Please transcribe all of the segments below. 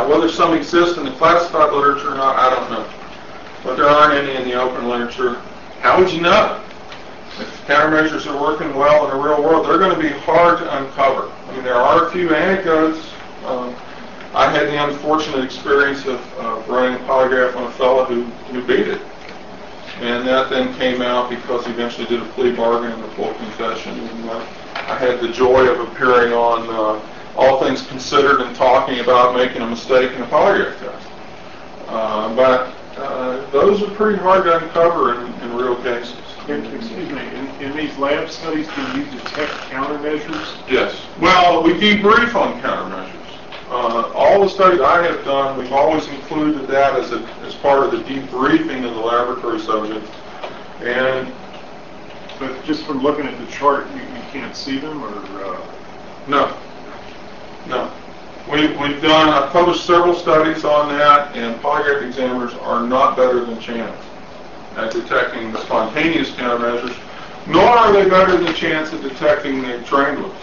whether some exist in the classified literature or not, I don't know. But there aren't any in the open literature. How would you know? If countermeasures are working well in the real world, they're going to be hard to uncover. I mean, there are a few anecdotes. I had the unfortunate experience of running a polygraph on a fellow who beat it. And that then came out because he eventually did a plea bargain and a full confession. And I had the joy of appearing on All Things Considered and talking about making a mistake in a polygraph test. But those are pretty hard to uncover in real cases. Excuse me, in these lab studies, do you detect countermeasures? Yes. Well, we debrief on countermeasures. All the studies I have done, we've always included that as part of the debriefing of the laboratory subject. But just from looking at the chart, you can't see them, or? No. I've published several studies on that, and polygraph examiners are not better than chance at detecting the spontaneous countermeasures, nor are they better than chance at detecting the trained ones.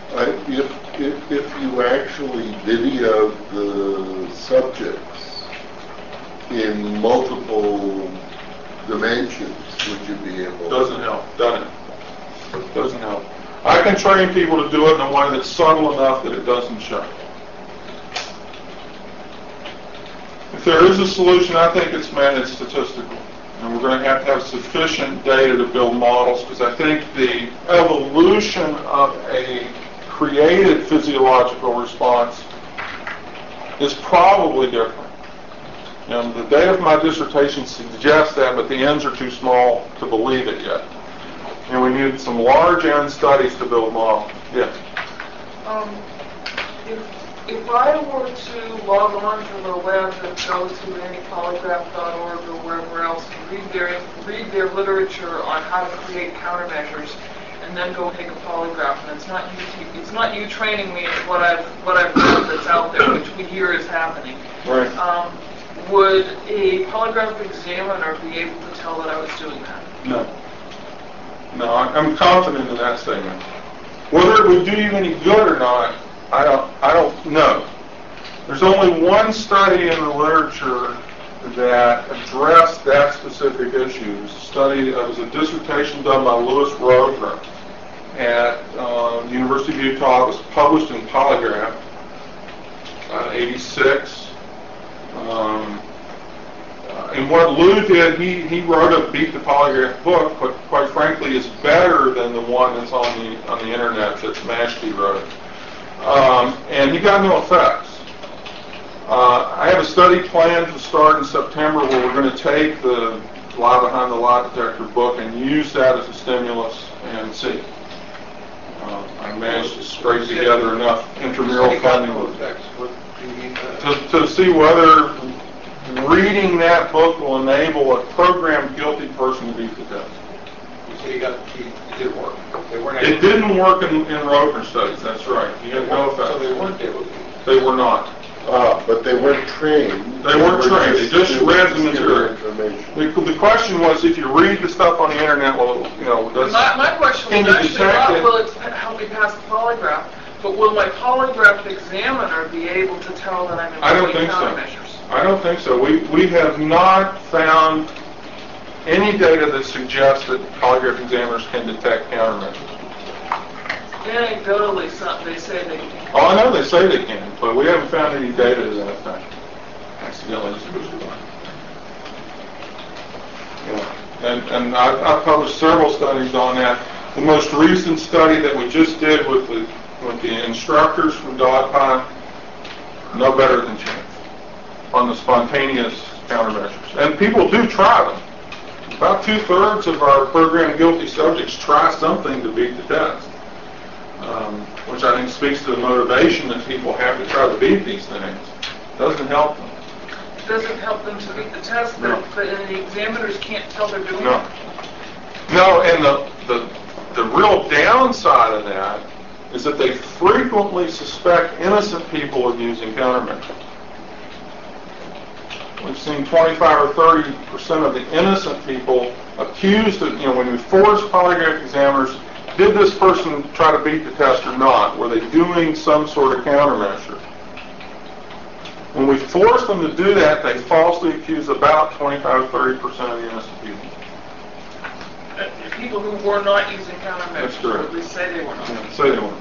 If you actually video the subjects in multiple dimensions, would you be able to? Doesn't help, does it? Doesn't help. I can train people to do it in a way that's subtle enough that it doesn't show. If there is a solution, I think it's statistical. And we're going to have sufficient data to build models, because I think the evolution of a created physiological response is probably different. The data of my dissertation suggests that, but the n's are too small to believe it yet. And we need some large N studies to build models. Yes? If I were to log on to the web and go to anypolygraph.org or wherever else and read their literature on how to create countermeasures, and then go take a polygraph, and it's not you training me, it's what I've read that's out there, which we hear is happening. Right. Would a polygraph examiner be able to tell that I was doing that? No, I'm confident in that statement. Whether it would do you any good or not, I don't know. There's only one study in the literature that addressed that specific issue. It was a dissertation done by Louis Roeder at the University of Utah. It was published in Polygraph, 86. And what Lou did, he wrote a Beat the Polygraph book, but quite frankly is better than the one that's on the internet that Mashke wrote. And he got no effects. I have a study planned to start in September where we're going to take the Lie Behind the Lie Detector book and use that as a stimulus and see. I managed to scrape together enough intramural funding to see whether reading that book will enable a programmed guilty person to beat the test. You say it did work. It didn't work in Roeder studies, that's right. He had no effect. So they weren't able to. They were not. But they weren't trained. They weren't trained. They just read the material. The question was, if you read the stuff on the internet, does my question was actually not will it help me pass the polygraph, but will my polygraph examiner be able to tell that I'm employing countermeasures? I don't think so. We have not found any data that suggests that polygraph examiners can detect countermeasures. Anecdotally, they say they can. Oh, I know they say they can, but we haven't found any data to that effect. Accidentally. And I've published several studies on that. The most recent study that we just did with the instructors from DODPI, no better than chance on the spontaneous countermeasures. And people do try them. About 2/3 of our program guilty subjects try something to beat the test, which I think speaks to the motivation that people have to try to beat these things. Doesn't help them. It doesn't help them to beat the test, but the examiners can't tell they're doing it. No, and the real downside of that is that they frequently suspect innocent people of using countermeasures. We've seen 25 or 30% of the innocent people accused of, when we force polygraph examiners, did this person try to beat the test or not? Were they doing some sort of countermeasure? When we we force them to do that, they falsely accuse about 25-30% of the innocent people. People who were not using countermeasures, That's correct. or at least say they were not. Yeah, say they weren't.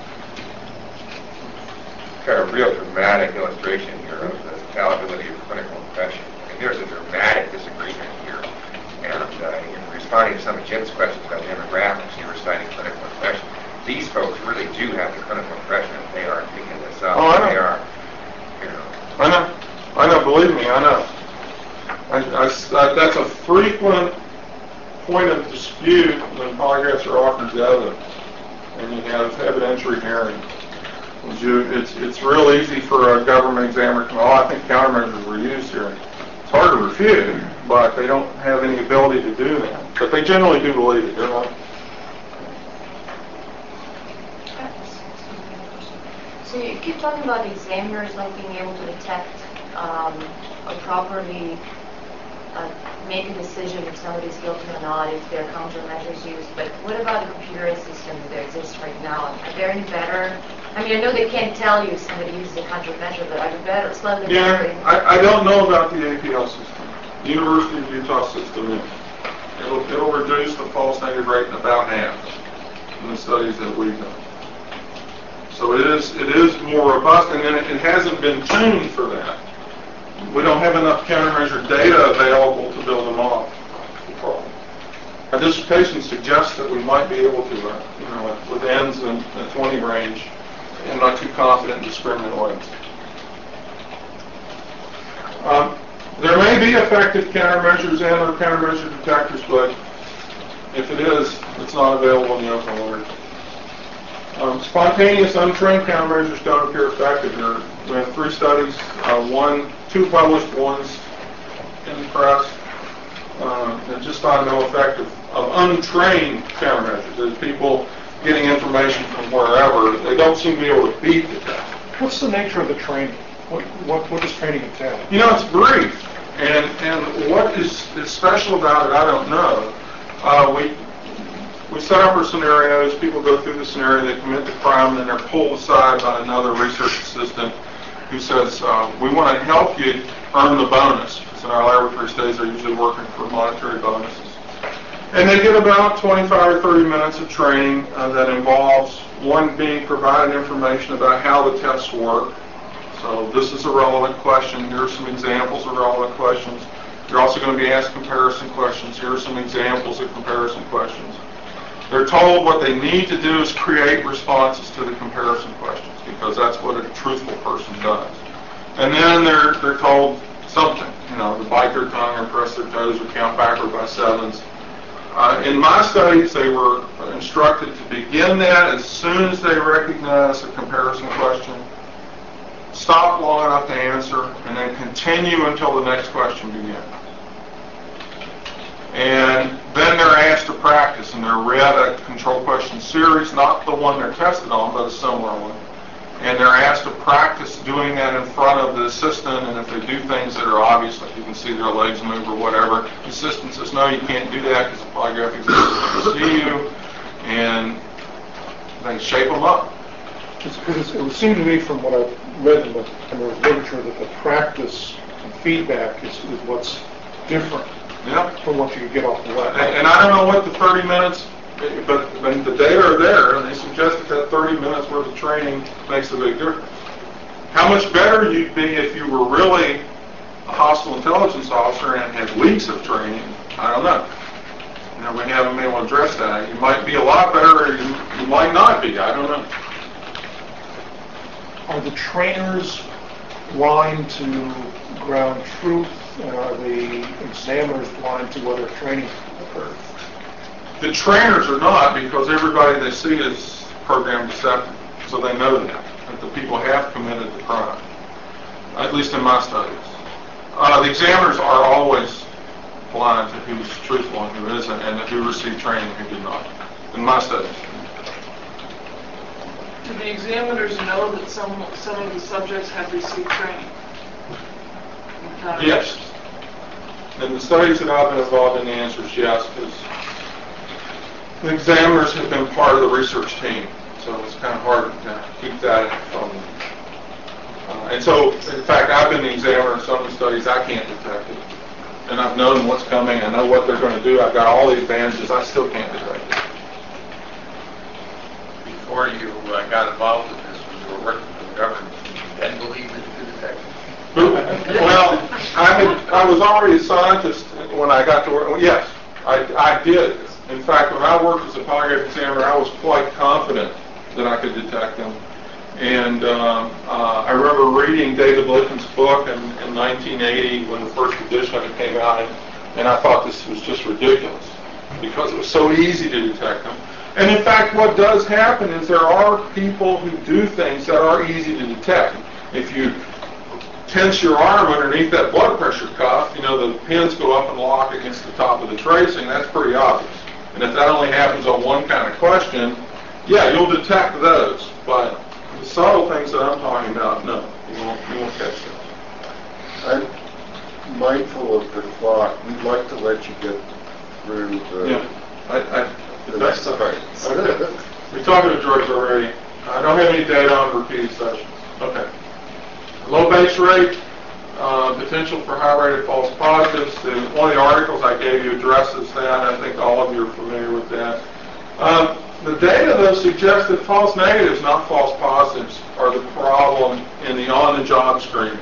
Got a real dramatic illustration here of the fallibility of clinical profession. I mean, there's a dramatic disagreement here. And in responding to some of Jim's questions about demographics, you were citing clinical profession. These folks really do have the clinical profession. They are picking this up. Oh, I know. They are, you know. I know, believe me, I know. That's a frequent point of dispute when polygraphs are offered to evidence, and you have evidentiary hearings. It's real easy for a government examiner to come, I think countermeasures were used here. It's hard to refute, but they don't have any ability to do that. But they generally do believe it. They're not. So you keep talking about examiners not being able to detect or properly make a decision if somebody's guilty or not, if there are countermeasures used. But what about the computer system that exists right now? Are they any better? I mean, I know they can't tell you if somebody uses a countermeasure, but are they better, slightly better? Yeah, I don't know about the APL system. The University of Utah system is. It'll reduce the false negative rate in about half in the studies that we've done. So it is more robust, and then it hasn't been tuned for that. We don't have enough countermeasure data available to build them off the problem. Our dissertation suggests that we might be able to, with ends in the 20 range, and not too confident in discriminant ways. There may be effective countermeasures and or countermeasure detectors, but if it is, it's not available in the open literature. Spontaneous, untrained countermeasures don't appear effective. We have 3 studies, 2 published ones in the press, that just found no effect of untrained countermeasures. There's people getting information from wherever. They don't seem to be able to beat the test. What's the nature of the training? What does training entail? It's brief, and what is special about it, I don't know. We set up our scenarios. People go through the scenario, they commit the crime, and then they're pulled aside by another research assistant who says, we want to help you earn the bonus. Because in our laboratory studies, they're usually working for monetary bonuses. And they get about 25 or 30 minutes of training that involves, one, being provided information about how the tests work. So this is a relevant question. Here are some examples of relevant questions. You're also going to be asked comparison questions. Here are some examples of comparison questions. They're told what they need to do is create responses to the comparison questions, because that's what a truthful person does. And then they're told something, to bite their tongue or press their toes or count backward by sevens. In my studies, they were instructed to begin that as soon as they recognize a comparison question, stop long enough to answer, and then continue until the next question begins. And then they're asked to practice, and they're read a control question series, not the one they're tested on, but a similar one. And they're asked to practice doing that in front of the assistant, and if they do things that are obvious, like you can see their legs move or whatever, the assistant says, no, you can't do that because the polygraph examiner can see you, and they shape them up. It would seem to me from what I've read in the literature that the practice and feedback is what's different from what you could get off the web. And I don't know what the 30 minutes, but the data are there, and they suggest that 30 minutes worth of training makes a big difference. How much better you'd be if you were really a hostile intelligence officer and had weeks of training, I don't know. We haven't been able to address that. You might be a lot better, or you might not be. I don't know. Are the trainers blind to ground truth, and are the examiners blind to whether training occurred? The trainers are not, because everybody they see is program deceptive, so they know that the people have committed the crime, at least in my studies. The examiners are always blind to who's truthful and who isn't, and who received training and who did not, in my studies. Do the examiners know that some of the subjects have received training? Yes. In the studies that I've been involved in, the answer is yes, because the examiners have been part of the research team, so it's kind of hard to keep that from them. And so, in fact, I've been the examiner in some of the studies. I can't detect it. And I've known what's coming. I know what they're going to do. I've got all the advantages. I still can't detect it. Before you got involved in this, when you were working for the government, you didn't believe that you could detect it? Well, I was already a scientist when I got to work. Yes, I did. In fact, when I worked as a polygraph examiner, I was quite confident that I could detect them. And I remember reading David Litton's book in 1980 when the first edition of it came out, and I thought this was just ridiculous because it was so easy to detect them. And in fact, what does happen is there are people who do things that are easy to detect. If you tense your arm underneath that blood pressure cuff, the pins go up and lock against the top of the tracing. That's pretty obvious. And if that only happens on one kind of question, yeah, you'll detect those. But the subtle things that I'm talking about, no, you won't catch them. I'm mindful of the clock. We'd like to let you get through the... Yeah, that's all right. Okay. We're talking to George already. I don't have any data on repeated sessions. Okay. Low base rate, potential for high rate of false positives. One of the articles I gave you addresses that. I think all of you are familiar with that. The data, though, suggests that false negatives, not false positives, are the problem in the on-the-job screening.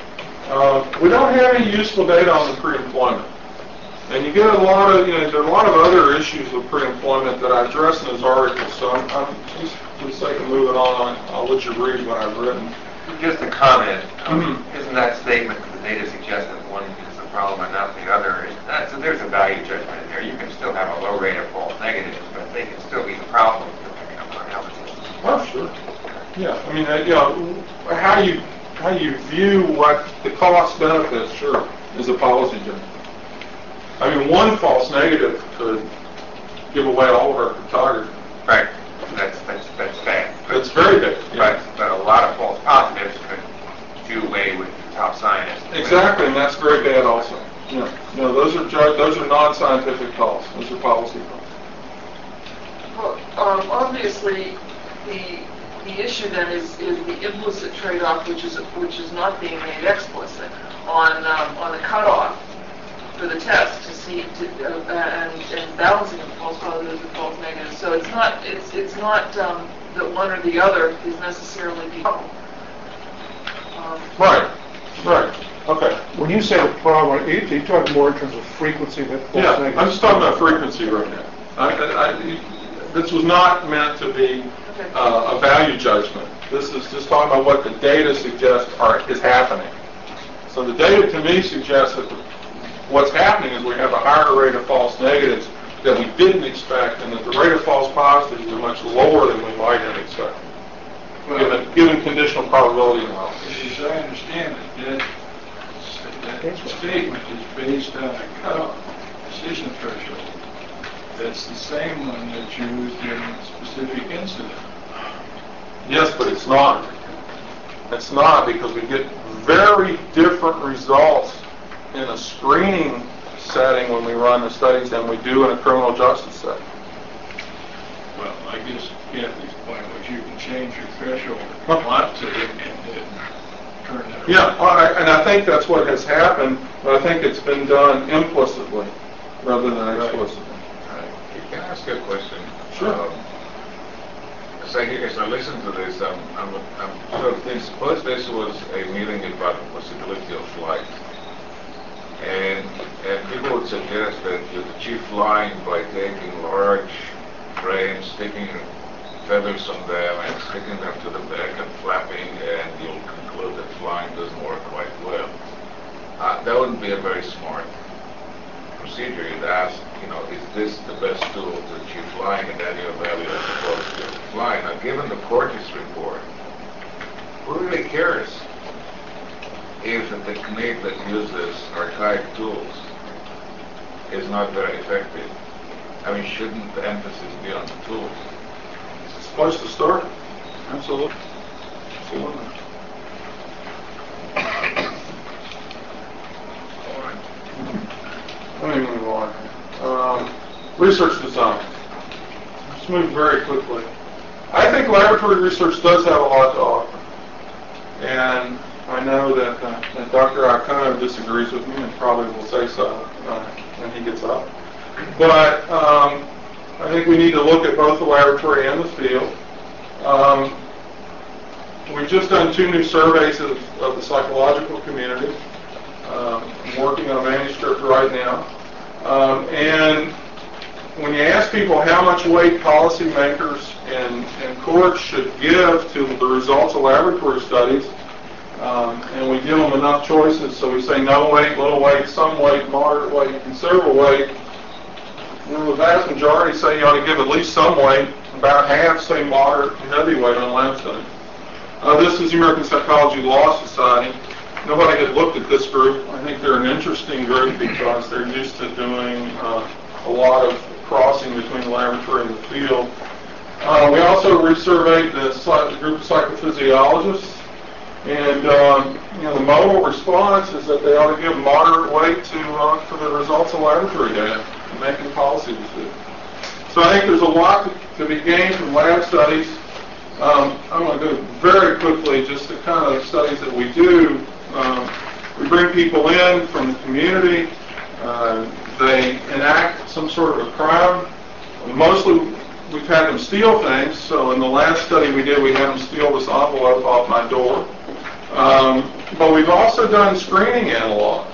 We don't have any useful data on the pre-employment. And you get a lot of, there are a lot of other issues with pre-employment that I address in those articles. So I'm just for the sake of moving on, I'll let you read what I've written. Just a comment. Isn't that statement that the data suggests that one is the problem and not the other? So there's a value judgment in there. You can still have a low rate of false negatives, but they can still be the problem depending upon how it's used. Oh, sure. Yeah, I mean, how you view what the cost benefits, sure, is a policy judgment. I mean, one false negative could give away all of our photography. Right. That's bad. It's very big. Yeah. But a lot of false positives could do away with the top scientists. Exactly, and that's very bad also. Yeah. No, those are non-scientific calls. Those are policy calls. Well, obviously, the issue then is the implicit trade-off, which is not being made explicit on the cutoff for the test to see and balancing of false positives and false negatives. So it's not that one or the other is necessarily the problem. Right. Okay. When you say the problem, are you talking more in terms of frequency than false negatives? I'm just talking about frequency right now. This was not meant to be a value judgment. This is just talking about what the data suggests is happening. So the data to me suggests that what's happening is we have a higher rate of false negatives that we didn't expect, and that the rate of false positives are much lower than we might have expected, given conditional probability analysis. As I understand it, that statement is based on a cutoff decision threshold. That's the same one that's used in a specific incident. Yes, but it's not. It's not, because we get very different results in a screening setting when we run the studies than we do in a criminal justice setting. Well, I guess Kathy's point was you can change your threshold if you want to and turn that around. Yeah, and I think that's what has happened, but I think it's been done implicitly rather than explicitly. Can I ask you a question? Sure. As I listen to this, I'm sort of thinking, suppose this was a meeting about the possibility of flight. And people would suggest that you achieve flying by taking large frames, sticking feathers on them and sticking them to the back and flapping, and you'll conclude that flying doesn't work quite well. That wouldn't be a very smart procedure. You'd ask, is this the best tool to achieve flying, and then you evaluate the quality of flying. Now, given the Cortes report, who really cares if the technique that uses archaic tools is not very effective? I mean, shouldn't the emphasis be on the tools? It's a place to start. Absolutely. Absolutely. All right. Let me move on. Research design. Let's move very quickly. I think laboratory research does have a lot to offer. And I I know that Dr. Iacono disagrees with me and probably will say so when he gets up. But I think we need to look at both the laboratory and the field. We've just done 2 new surveys of the psychological community. I'm working on a manuscript right now. And when you ask people how much weight policymakers and courts should give to the results of laboratory studies, and we give them enough choices, so we say no weight, little weight, some weight, moderate weight, considerable weight, the vast majority say you ought to give at least some weight. About half say moderate and heavy weight on lab studies. This is the American Psychology Law Society. Nobody had looked at this group. I think they're an interesting group because they're used to doing a lot of crossing between the laboratory and the field. We also resurveyed the group of psychophysiologists, and the modal response is that they ought to give moderate weight to the results of laboratory data and making policy decisions. So I think there's a lot to be gained from lab studies. I'm going to go very quickly just the kind of studies that we do. We bring people in from the community. They enact some sort of a crime. Mostly we've had them steal things. So in the last study we did, we had them steal this envelope off my door. But we've also done screening analogs.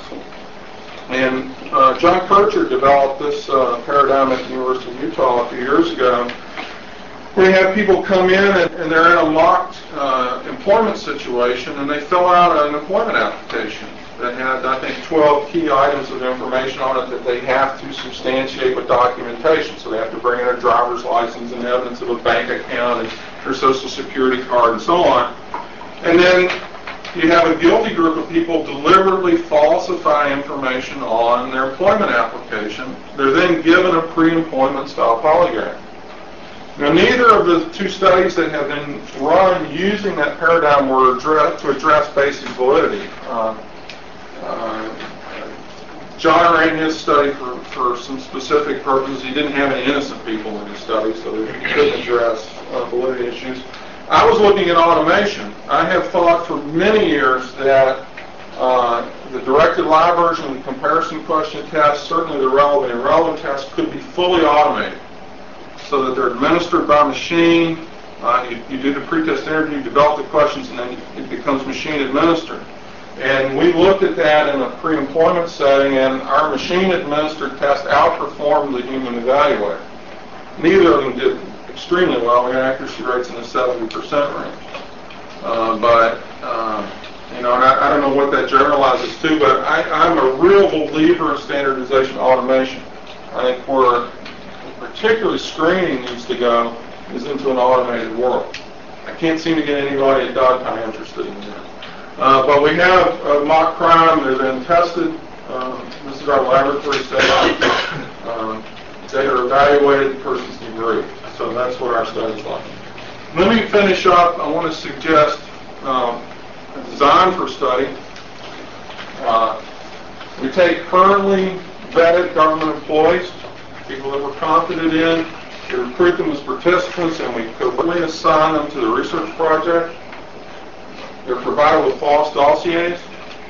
And John Kircher developed this paradigm at the University of Utah a few years ago. We have people come in and they're in a mocked employment situation, and they fill out an employment application that had, I think, 12 key items of information on it that they have to substantiate with documentation. So they have to bring in a driver's license and evidence of a bank account and their social security card and so on. And then you have a guilty group of people deliberately falsify information on their employment application. They're then given a pre-employment style polygraph. Now, neither of the 2 studies that have been run using that paradigm were to address basic validity. John ran his study for some specific purposes. He didn't have any innocent people in his study, so he couldn't address validity issues. I was looking at automation. I have thought for many years that the directed live version, the comparison question test, certainly the relevant and irrelevant test, could be fully automated so that they're administered by machine. You do the pretest interview, you develop the questions, and then it becomes machine administered. And we looked at that in a pre-employment setting, and our machine-administered test outperformed the human evaluator. Neither of them did extremely well. We had accuracy rates in the 70% range. And I don't know what that generalizes to, but I'm a real believer in standardization automation. I think where particularly screening needs to go is into an automated world. I can't seem to get anybody at Dogpile interested in that. But we have a mock crime. They've been tested. This is our laboratory setup. They are evaluated, the person's debriefed. So that's what our study's like. Let me finish up. I want to suggest a design for study. We take currently vetted government employees, people that we're confident in, we recruit them as participants, and we covertly assign them to the research project. They're provided with false dossiers.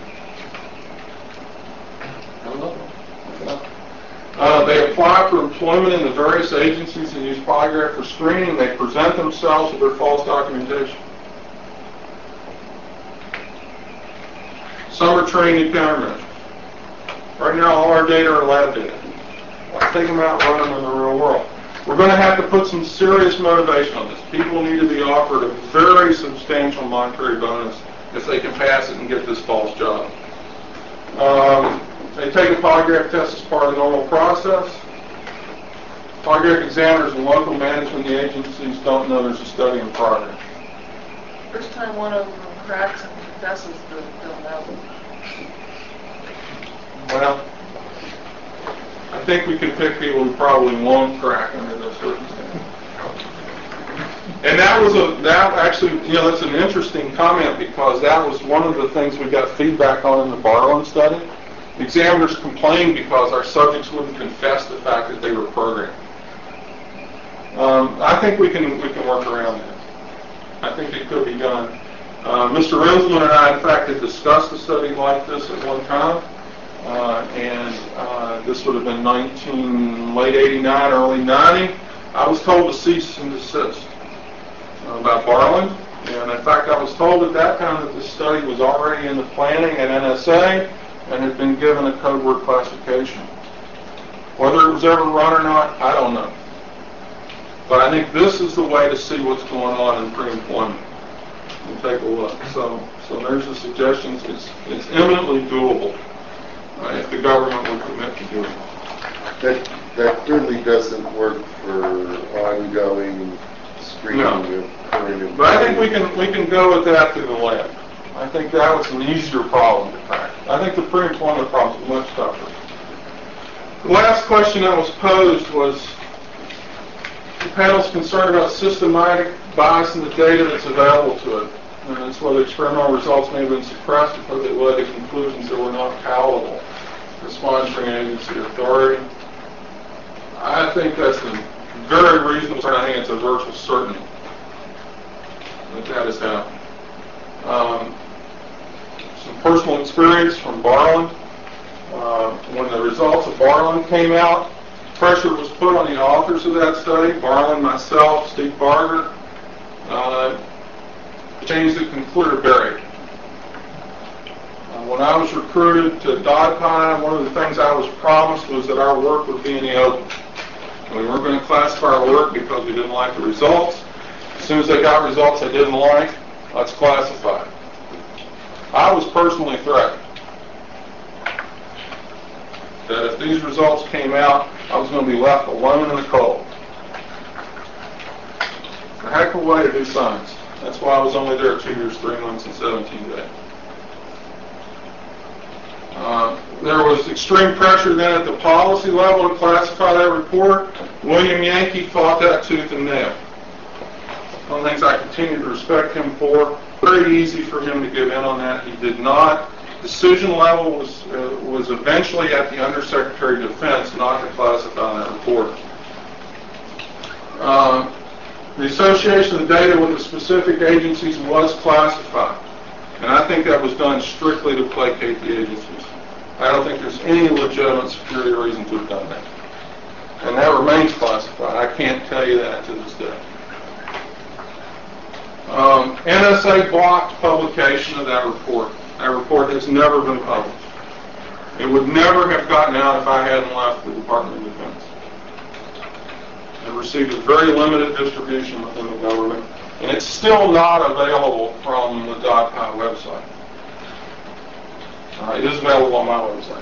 They apply for employment in the various agencies and use polygraph for screening. They present themselves with their false documentation. Some are trained in countermeasures. Right now, all our data are lab data. Let's take them out and run them in the real world. We're going to have to put some serious motivation on this. People need to be offered a very substantial monetary bonus if they can pass it and get this false job. They take a polygraph test as part of the normal process. Polygraph examiners and local management agencies don't know there's a study in progress. First time one of them cracks and confesses, they'll know. Well, I think we can pick people who probably won't crack under those circumstances. And that's an interesting comment because that was one of the things we got feedback on in the Barlin study. The examiners complained because our subjects wouldn't confess the fact that they were programmed. I think we can work around that. I think it could be done. Mr. Rinsman and I, in fact, had discussed a study like this at one time, and this would have been late 89, early 90. I was told to cease and desist by Barland, and in fact, I was told at that time that this study was already in the planning at NSA and had been given a code word classification. Whether it was ever run or not, I don't know. But I think this is the way to see what's going on in pre-employment. We'll take a look. So there's the suggestions. It's eminently doable if the government would commit to doing it. That clearly doesn't work for ongoing screening of current employees. But I think we can go with that through the lab. I think that was an easier problem to tackle. I think the pre-employment problem is much tougher. The last question that was posed was, the panel's concerned about systematic bias in the data that's available to it. And it's whether experimental results may have been suppressed because they led to conclusions that were not palatable to sponsoring agency authority. I think that's a very reasonable concern. I think it's a virtual certainty that has happened. Some personal experience from Barland. When the results of Barland came out, pressure was put on the authors of that study, Barland, myself, Steve Barger, change the concluder buried. When I was recruited to Dogpine, one of the things I was promised was that our work would be in the open. We weren't going to classify our work because we didn't like the results. As soon as they got results they didn't like, let's classify it. I was personally threatened that if these results came out, I was going to be left alone in the cold. It's a heck of a way to do science. That's why I was only there 2 years, 3 months, and 17 days. There was extreme pressure then at the policy level to classify that report. William Yankee fought that tooth and nail. One of the things I continue to respect him for. Very easy for him to give in on that. He did not. Decision level was eventually at the Undersecretary of Defense not to classify that report. The association of the data with the specific agencies was classified, and I think that was done strictly to placate the agencies. I don't think there's any legitimate security reason to have done that, and that remains classified. I can't tell you that to this day. NSA blocked publication of that report. That report has never been published. It would never have gotten out if I hadn't left the Department of Defense. It received a very limited distribution within the government, and it's still not available from the .pi website. It is available on my website.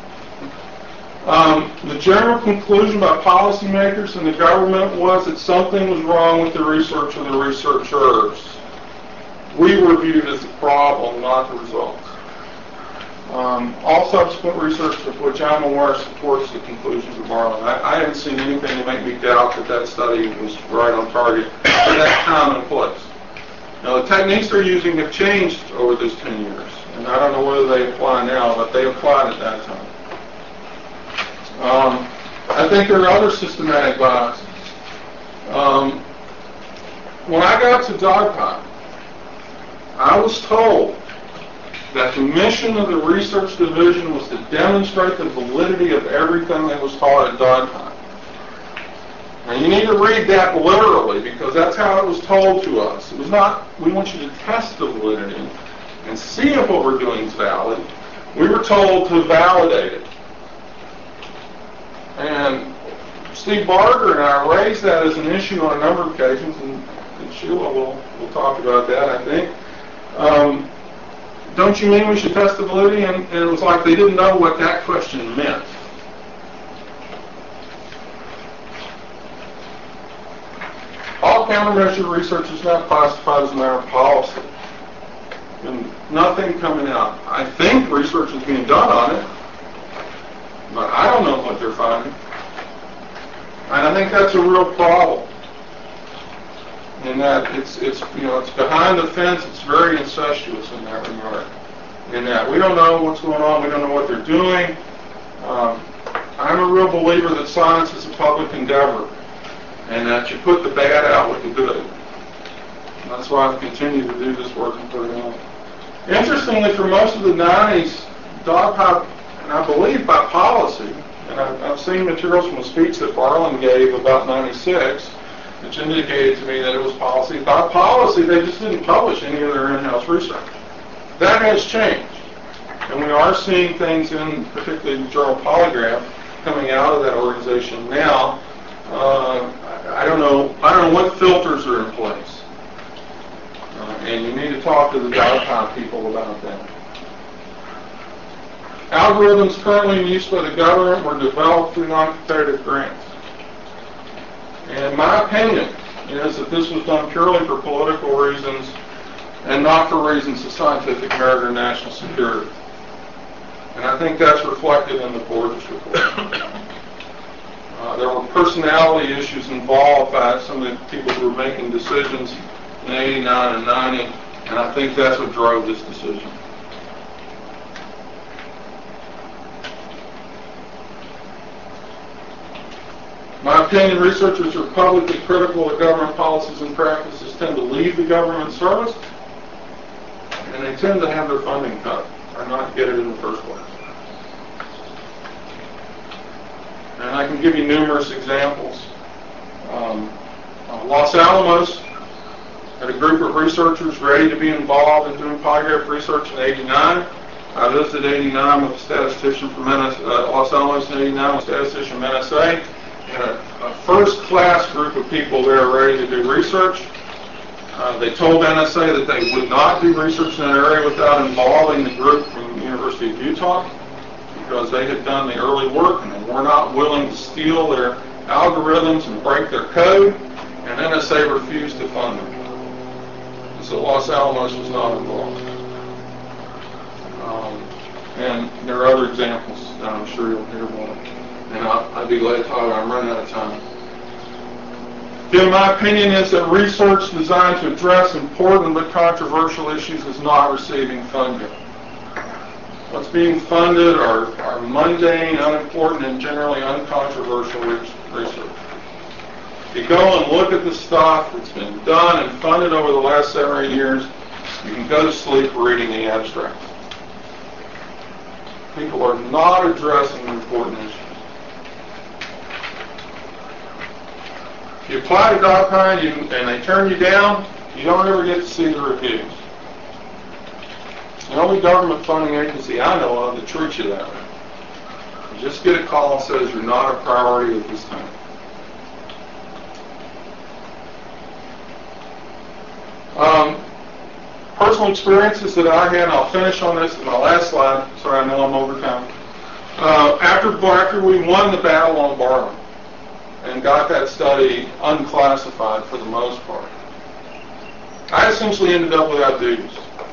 The general conclusion by policymakers and the government was that something was wrong with the research or the researchers. We were viewed as the problem, not the results. All subsequent research of which I'm aware supports the conclusions of Barland. I haven't seen anything to make me doubt that study was right on target at that time and place. Now, the techniques they're using have changed over those 10 years, and I don't know whether they apply now, but they applied at that time. I think there are other systematic biases. When I got to Dogpine, I was told that the mission of the research division was to demonstrate the validity of everything that was taught at Dogpine. And you need to read that literally, because that's how it was told to us. It was not, we want you to test the validity and see if what we're doing is valid. We were told to validate it. And Steve Barger and I raised that as an issue on a number of occasions, and Sheila will talk about that, I think. Don't you mean we should test the validity? And it was like they didn't know what that question meant. All countermeasure research is now classified as a matter of policy. And nothing coming out. I think research is being done on it, but I don't know what they're finding. And I think that's a real problem. In that it's behind the fence, it's very incestuous in that regard. In that we don't know what's going on, we don't know what they're doing. I'm a real believer that science is a public endeavor, and that you put the bad out with the good. That's why I've continued to do this work and put it on. Interestingly, for most of the 90s, dogpile, and I believe by policy, and I've seen materials from a speech that Barlin gave about 96, which indicated to me that it was policy. By policy, they just didn't publish any of their in-house research. That has changed. And we are seeing things in, particularly the journal Polygraph, coming out of that organization now. I don't know what filters are in place. And you need to talk to the dogpile people about that. Algorithms currently in use by the government were developed through non-competitive grants. And my opinion is that this was done purely for political reasons and not for reasons of scientific merit or national security. And I think that's reflected in the Borders report. There were personality issues involved by some of the people who were making decisions in 89 and 90, and I think that's what drove this decision. My opinion, researchers who are publicly critical of government policies and practices tend to leave the government service, and they tend to have their funding cut or not get it in the first place. And I can give you numerous examples. Los Alamos had a group of researchers ready to be involved in doing polygraph research in 89. I visited 89 with a statistician from Los Alamos in 89 with a statistician from NSA. And a first-class group of people there ready to do research. They told NSA that they would not do research in that area without involving the group from the University of Utah, because they had done the early work and they were not willing to steal their algorithms and break their code, and NSA refused to fund them. And so Los Alamos was not involved. And there are other examples that I'm sure you'll hear more. And I'd be glad to talk about. I'm running out of time. Again, my opinion is that research designed to address important but controversial issues is not receiving funding. What's being funded are mundane, unimportant, and generally uncontroversial research. If you go and look at the stuff that's been done and funded over the last 7 or 8 years, you can go to sleep reading the abstracts. People are not addressing the important issues. If you apply to dogpile and they turn you down, you don't ever get to see the reviews. The only government funding agency I know of that treats you that way. You just get a call and says you're not a priority at this time. Personal experiences that I had, and I'll finish on this in my last slide. Sorry, I know I'm over time. After we won the battle on Barlin and got that study unclassified for the most part, I essentially ended up without duties.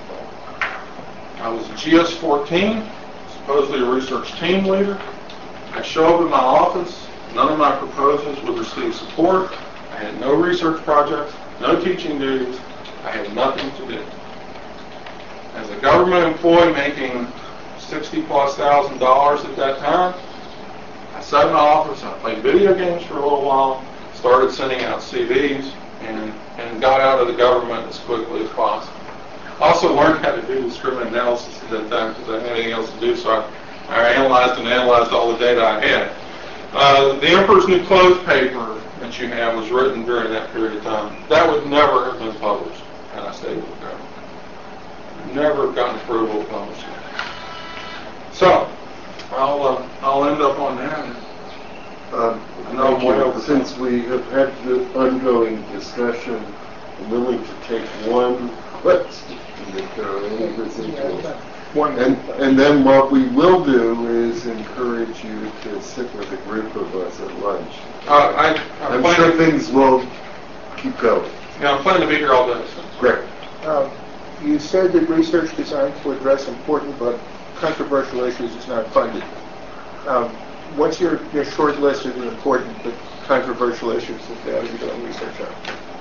I was a GS-14, supposedly a research team leader. I show up in my office. None of my proposals would receive support. I had no research projects, no teaching duties. I had nothing to do. As a government employee making $60,000+ at that time, I sat in my office, I played video games for a little while, started sending out CVs, and got out of the government as quickly as possible. I also learned how to do discriminant analysis at that time because I didn't have anything else to do, so I analyzed all the data I had. The Emperor's New Clothes paper that you have was written during that period of time. That would never have been published had I stayed with the government. Never have gotten approval of publishing. So, I'll end up on that. Since we have had the ongoing discussion, I'm willing to take one question if there are any residuals. And then what we will do is encourage you to sit with a group of us at lunch. I'm sure things will keep going. Yeah, I'm planning to be here all day. So. Great. You said that research designed to address important but controversial issues is not funded. What's your short list of the important but controversial issues that they ought to be doing research on?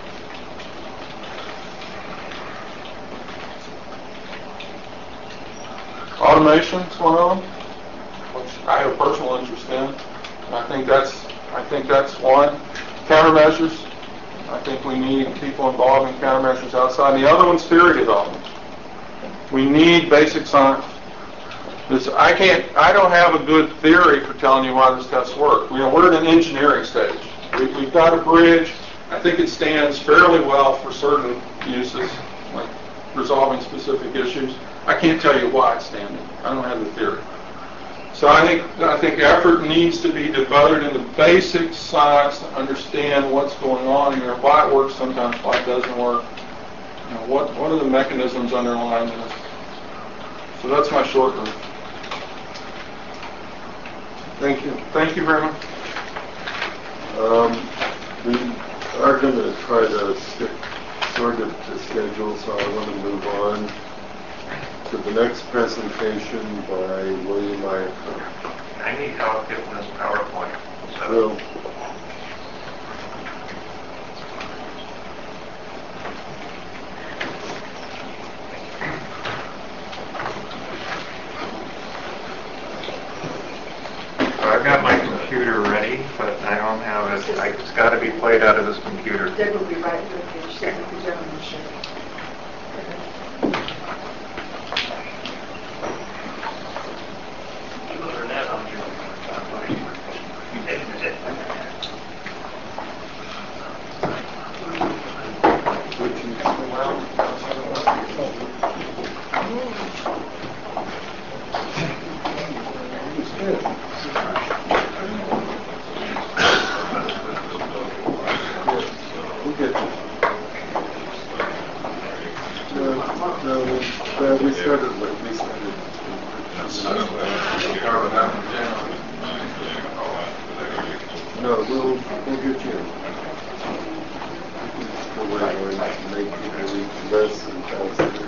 Automation is one of them, which I have a personal interest in. I think that's one. Countermeasures. I think we need people involved in countermeasures outside. The other one's theory development. We need basic science. I don't have a good theory for telling you why this test works. We're in an engineering stage. We've got a bridge. I think it stands fairly well for certain uses, like resolving specific issues. I can't tell you why it's standing. I don't have the theory. So I think effort needs to be devoted in the basic science to understand what's going on here, why it works sometimes, why it doesn't work. What are the mechanisms underlying this? So that's my short one. Thank you. Thank you very much. We are going to try to stick sort of to schedule, so I want to move on to the next presentation by William Iacona. I need help getting this PowerPoint. Will. I've got my computer ready, but I don't have it. It's got to be played out of this computer. Deb will be right with you. She said that the gentleman should. No, we'll get you. We're going to make people read less and faster.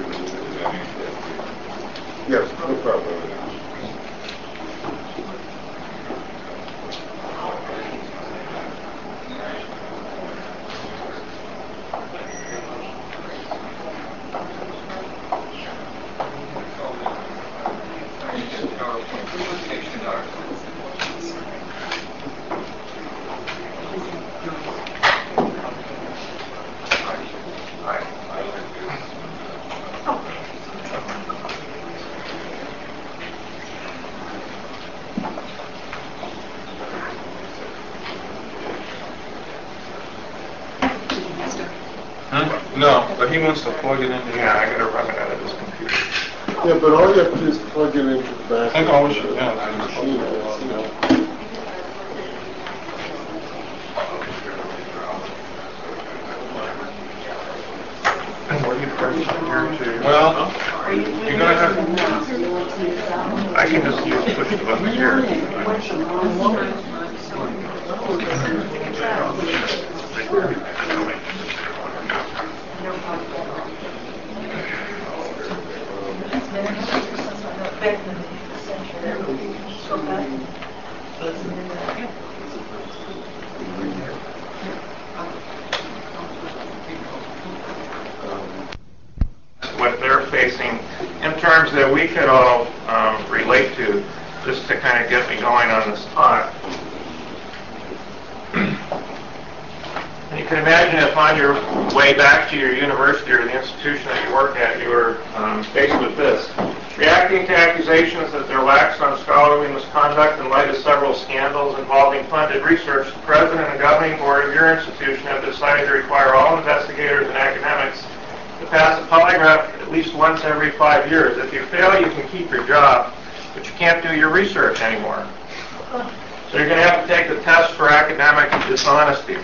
Yes, no problem. No, but he wants to plug it in. Yeah, I got to run it out of this computer. Yeah, but all you have to do is plug it into the back. I think all we should of the machine. And what are you pressing here to? Well, you're going to have. I can just push the button here. What they're facing in terms that we could all relate to, just to kind of get me going on the spot. And you can imagine if on your way back to your university or the institution that you work at, you were faced with this. Reacting to accusations that there lacks on scholarly misconduct in light of several scandals involving funded research, the president and governing board of your institution have decided to require all investigators and academics to pass a polygraph at least once every 5 years. If you fail, you can keep your job, but you can't do your research anymore. So you're going to have to take the test for academic dishonesty.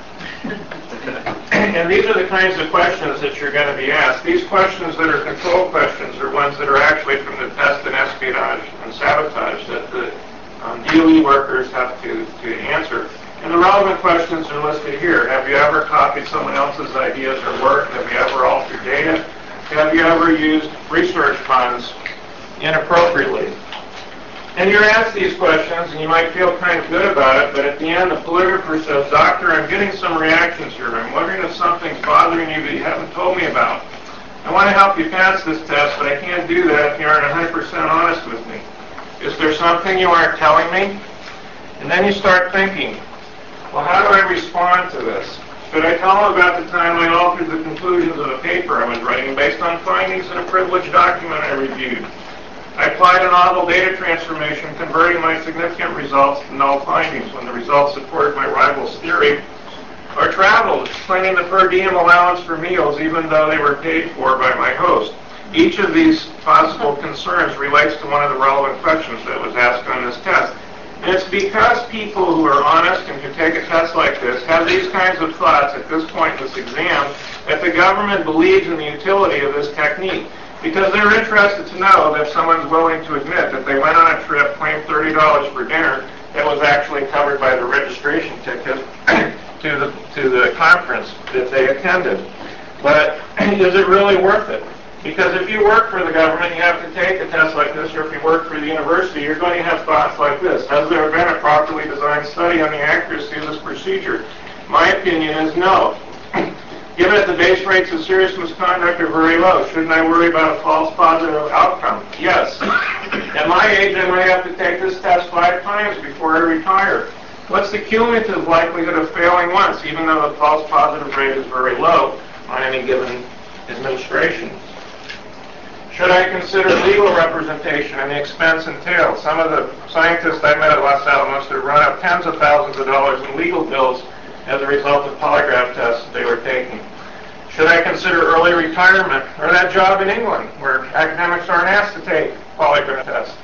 And these are the kinds of questions that you're going to be asked. These questions that are control questions are ones that are actually from the test and espionage and sabotage that the DOE workers have to answer. And the relevant questions are listed here. Have you ever copied someone else's ideas or work? Have you ever altered data? Have you ever used research funds inappropriately? And you're asked these questions, and you might feel kind of good about it, but at the end, the polygrapher says, "Doctor, I'm getting some reactions here. I'm wondering if something's bothering you that you haven't told me about. I want to help you pass this test, but I can't do that if you aren't 100% honest with me. Is there something you aren't telling me?" And then you start thinking, well, how do I respond to this? Should I tell them about the time I altered the conclusions of a paper I was writing based on findings in a privileged document I reviewed? I applied a novel data transformation, converting my significant results to null findings when the results supported my rival's theory, or traveled, explaining the per diem allowance for meals even though they were paid for by my host. Each of these possible concerns relates to one of the relevant questions that was asked on this test. And it's because people who are honest and can take a test like this have these kinds of thoughts at this point in this exam that the government believes in the utility of this technique. Because they're interested to know that someone's willing to admit that they went on a trip, claimed $30 for dinner, that was actually covered by the registration ticket to the conference that they attended. But is it really worth it? Because if you work for the government, you have to take a test like this, or if you work for the university, you're going to have thoughts like this. Has there been a properly designed study on the accuracy of this procedure? My opinion is no. Given that the base rates of serious misconduct are very low, shouldn't I worry about a false positive outcome? Yes. At my age, I might have to take this test 5 times before I retire. What's the cumulative likelihood of failing once, even though the false positive rate is very low on any given administration? Should I consider legal representation and the expense entailed? Some of the scientists I met at Los Alamos have run up tens of thousands of dollars in legal bills as a result of polygraph tests they were taking. Should I consider early retirement or that job in England where academics aren't asked to take polygraph tests?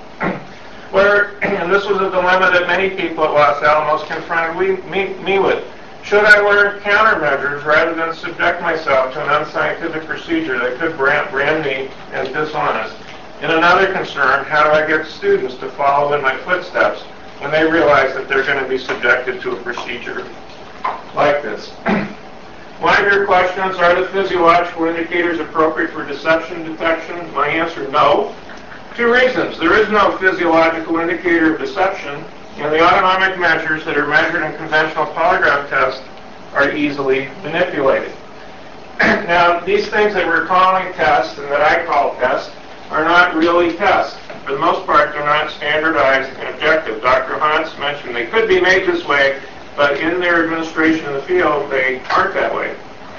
And this was a dilemma that many people at Los Alamos confronted me with. Should I learn countermeasures rather than subject myself to an unscientific procedure that could brand me as dishonest? And another concern, how do I get students to follow in my footsteps when they realize that they're going to be subjected to a procedure like this? One of your questions, are the physiological indicators appropriate for deception detection? My answer, no. 2 reasons. There is no physiological indicator of deception, and the autonomic measures that are measured in conventional polygraph tests are easily manipulated. Now, these things that we're calling tests and that I call tests are not really tests. For the most part, they're not standardized and objective. Dr. Hans mentioned they could be made this way, but in their administration in the field, they aren't that way.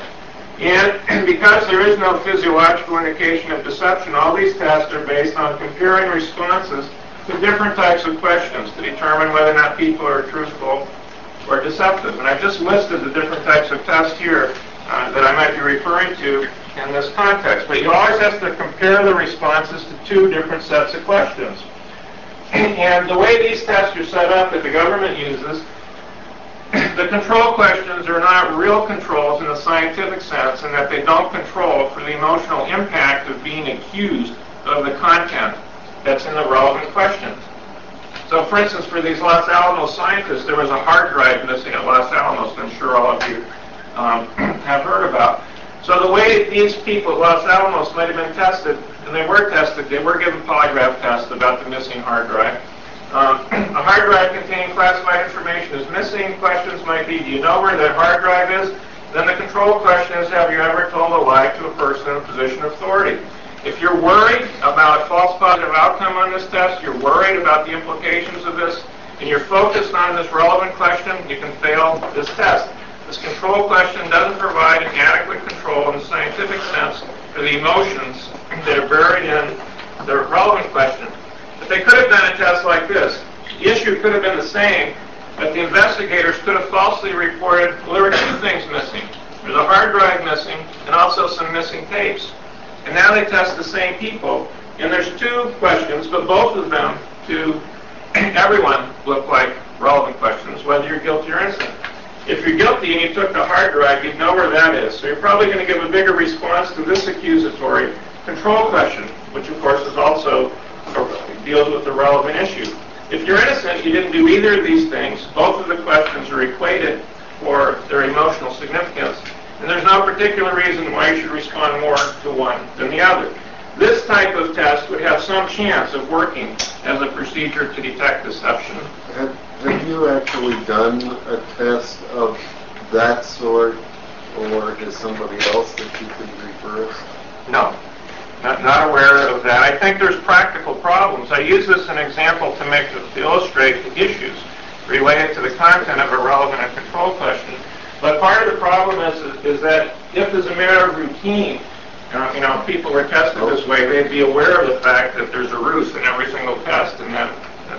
And because there is no physiological indication of deception, all these tests are based on comparing responses to different types of questions to determine whether or not people are truthful or deceptive. And I've just listed the different types of tests here that I might be referring to in this context. But you always have to compare the responses to 2 different sets of questions. And the way these tests are set up that the government uses, the control questions are not real controls in the scientific sense, in that they don't control for the emotional impact of being accused of the content that's in the relevant question. So, for instance, for these Los Alamos scientists, there was a hard drive missing at Los Alamos, I'm sure all of you have heard about. So the way these people at Los Alamos might have been tested, and they were given polygraph tests about the missing hard drive. A hard drive containing classified information is missing. Questions might be, do you know where that hard drive is? Then the control question is, have you ever told a lie to a person in a position of authority? If you're worried about a false positive outcome on this test, you're worried about the implications of this, and you're focused on this relevant question, you can fail this test. This control question doesn't provide an adequate control in the scientific sense for the emotions that are buried in the relevant question. But they could have done a test like this. The issue could have been the same, but the investigators could have falsely reported, well, there were 2 things missing. There's a hard drive missing, and also some missing tapes. And now they test the same people, and there's 2 questions, but both of them to everyone look like relevant questions, whether you're guilty or innocent. If you're guilty and you took the hard drive, you'd know where that is. So you're probably going to give a bigger response to this accusatory control question, which of course is also deals with the relevant issue. If you're innocent, you didn't do either of these things. Both of the questions are equated for their emotional significance, and there's no particular reason why you should respond more to one than the other. This type of test would have some chance of working as a procedure to detect deception. Have you actually done a test of that sort, or is somebody else that you could refer us? No. Not aware of that. I think there's practical problems. I use this as an example to illustrate the issues related to the content of a relevant and control question. But part of the problem is that if as a matter of routine, people were tested this way, they'd be aware of the fact that there's a ruse in every single test, and that,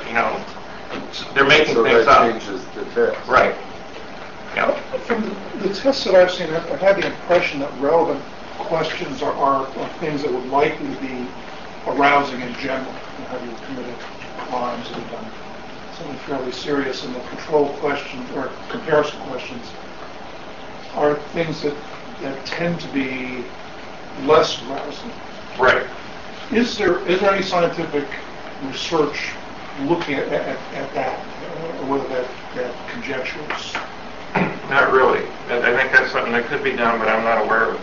they're making things up. So that changes the test. Right. Yeah. From the tests that I've seen, I've had the impression that relevant questions are things that would likely be arousing in general. Have you committed crimes? Have you done something fairly serious? And the control questions or comparison questions are things that tend to be less arousing. Right. Is there any scientific research looking at that, or whether that conjecture is? Not really. I think that's something that could be done, but I'm not aware of it.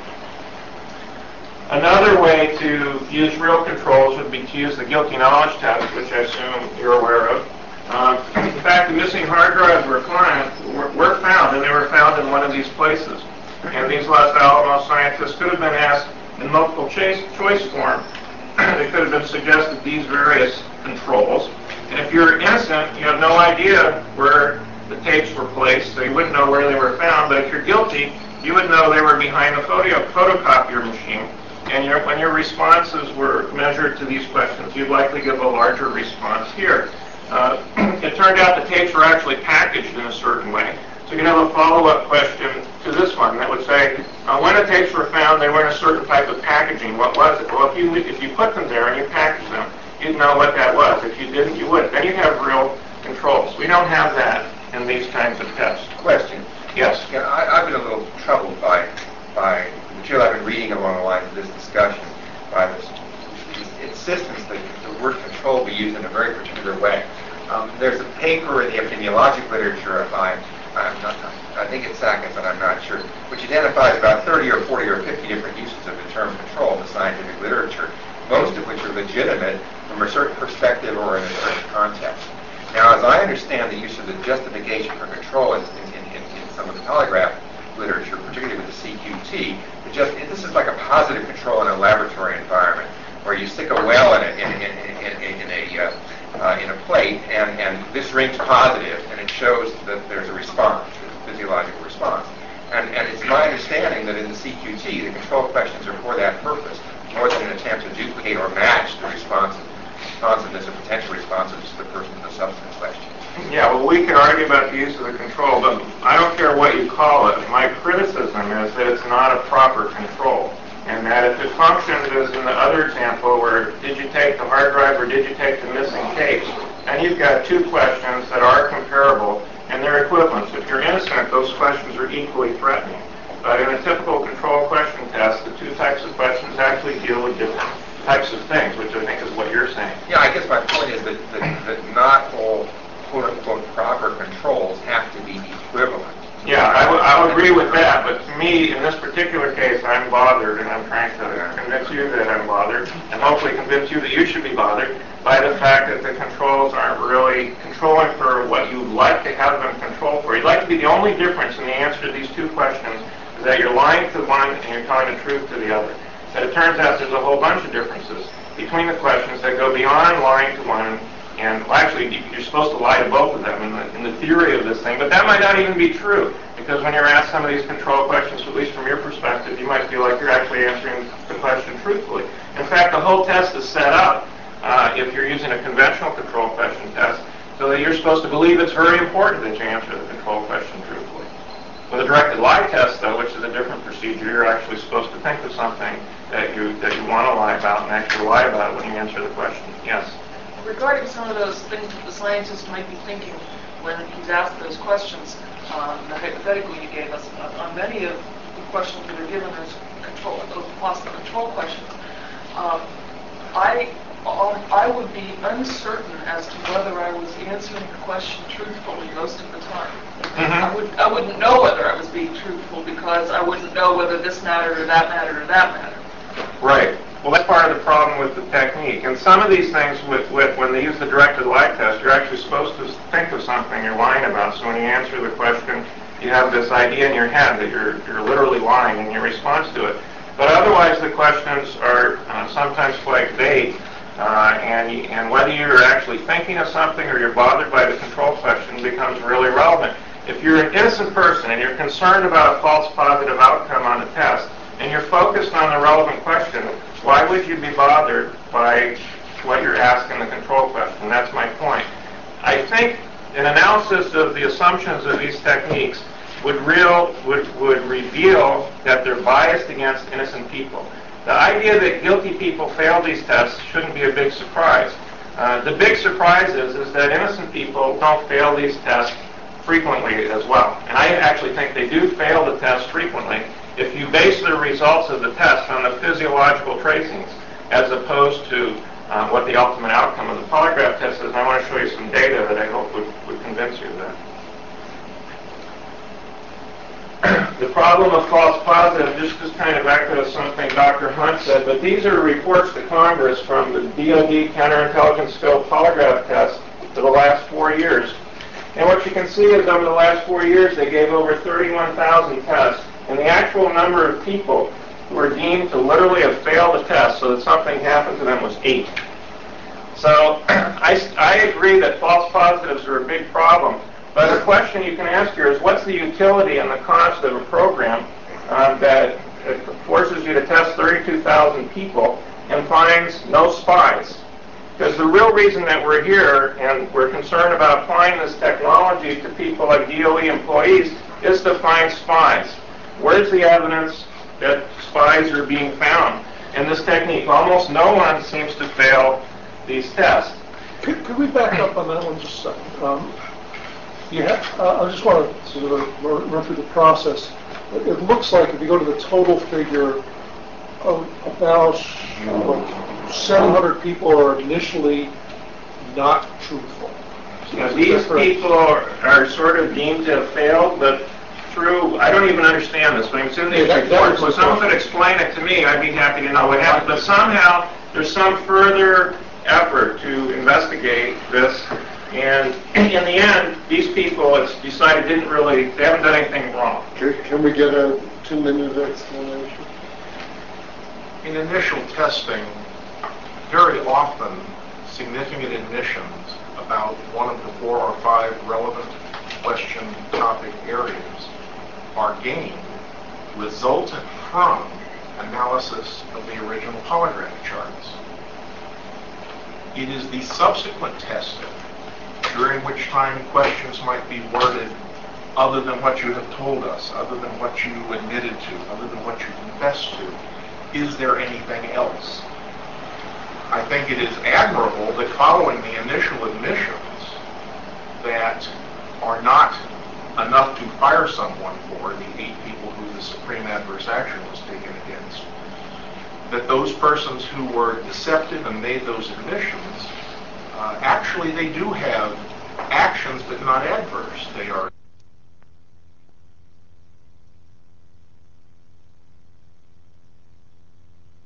Another way to use real controls would be to use the guilty knowledge test, which I assume you're aware of. In fact, the missing hard drives were found, and they were found in one of these places. And these Los Alamos scientists could have been asked in multiple choice form. They could have been suggested these various controls. And if you're innocent, you have no idea where the tapes were placed, so you wouldn't know where they were found. But if you're guilty, you would know they were behind the photocopier machine. And when your responses were measured to these questions, you'd likely give a larger response here. It turned out the tapes were actually packaged in a certain way. So you can have a follow-up question to this one that would say, when the tapes were found, they were in a certain type of packaging. What was it? Well, if you put them there and you packaged them, you'd know what that was. If you didn't, you wouldn't. Then you'd have real controls. We don't have that in these kinds of tests. Question. Yes? Yeah, I've been a little troubled by the material I've been reading along the lines of this discussion, by this insistence that the word control be used in a very particular way. There's a paper in the epidemiologic literature I think it's Sackett, but I'm not sure, which identifies about 30 or 40 or 50 different uses of the term control in the scientific literature, most of which are legitimate from a certain perspective or in a certain context. Now, as I understand the use of the justification for control in some of the polygraph literature, particularly with the CQT, this is like a positive control in a laboratory environment, where you stick a well in a plate, and this rings positive, and it shows that there's a response, a physiological response. And it's my understanding that in the CQT, the control questions are for that purpose, more than an attempt to duplicate or match the responsiveness or potential responsiveness of the person to the substance question. Yeah, well, we can argue about the use of the control, but I don't care what you call it. My criticism is that it's not a proper control, and that if it functions as in the other example where did you take the hard drive or did you take the missing tapes, and you've got two questions that are comparable and they're equivalent. If you're innocent, those questions are equally threatening. But in a typical control question test, the two types of questions actually deal with different types of things, which I think is what you're saying. Yeah, I guess my point is that not all quote-unquote proper controls have to be equivalent. Yeah, I would agree with that, but to me, in this particular case, I'm bothered, and I'm trying to convince you that I'm bothered, and hopefully convince you that you should be bothered by the fact that the controls aren't really controlling for what you'd like to have them control for. You'd like to be the only difference in the answer to these two questions is that you're lying to one and you're telling the truth to the other. But it turns out there's a whole bunch of differences between the questions that go beyond lying to one. And well, actually, you're supposed to lie to both of them in the theory of this thing, but that might not even be true, because when you're asked some of these control questions, at least from your perspective, you might feel like you're actually answering the question truthfully. In fact, the whole test is set up, if you're using a conventional control question test, so that you're supposed to believe it's very important that you answer the control question truthfully. With a directed lie test, though, which is a different procedure, you're actually supposed to think of something that you want to lie about and actually lie about it when you answer the question. Yes? Regarding some of those things that the scientist might be thinking when he's asked those questions, the hypothetical you gave us, on many of the questions that are given as possible control questions, I would be uncertain as to whether I was answering the question truthfully most of the time. Mm-hmm. I wouldn't know whether I was being truthful because I wouldn't know whether this mattered or that mattered or that mattered. Right. Well, that's part of the problem with the technique. And some of these things, when they use the directed lie test, you're actually supposed to think of something you're lying about. So when you answer the question, you have this idea in your head that you're literally lying in your response to it. But otherwise, the questions are sometimes quite vague. And whether you're actually thinking of something or you're bothered by the control question becomes really relevant. If you're an innocent person and you're concerned about a false positive outcome on a test, and you're focused on the relevant question, why would you be bothered by what you're asking the control question? That's my point. I think an analysis of the assumptions of these techniques would reveal that they're biased against innocent people. The idea that guilty people fail these tests shouldn't be a big surprise. The big surprise is that innocent people don't fail these tests frequently as well. And I actually think they do fail the test frequently if you base the results of the test on the physiological tracings as opposed to what the ultimate outcome of the polygraph test is. And I want to show you some data that I hope would convince you of that. The problem of false positive, just kind of echoes something Dr. Hunt said, but these are reports to Congress from the DoD counterintelligence skill polygraph test for the last 4 years. And what you can see is over the last 4 years, they gave over 31,000 tests, and the actual number of people who were deemed to literally have failed the test so that something happened to them was 8. So I agree that false positives are a big problem. But the question you can ask here is, what's the utility and the cost of a program that forces you to test 32,000 people and finds no spies? Because the real reason that we're here and we're concerned about applying this technology to people like DOE employees is to find spies. Where's the evidence that spies are being found in this technique? Almost no one seems to fail these tests. Could we back up on that one just a second? I just want to sort of run through the process. It looks like if you go to the total figure of about 700 people are initially not truthful. So these people are sort of deemed to have failed, but through, I don't even understand this, but it's in these reports. If someone could explain it to me, I'd be happy to know what happened. But somehow there's some further effort to investigate this. And in the end, these people, it's decided, they haven't done anything wrong. Can we get a 2-minute explanation? In initial testing, very often significant admissions about one of the 4 or 5 relevant question topic areas are gained resultant from analysis of the original polygraph charts. It is the subsequent testing, during which time questions might be worded other than what you have told us, other than what you admitted to, other than what you confessed to. Is there anything else? I think it is admirable that following the initial admissions that are not enough to fire someone for, the 8 people who the supreme adverse action was taken against, that those persons who were deceptive and made those admissions, actually they do have actions but not adverse. They are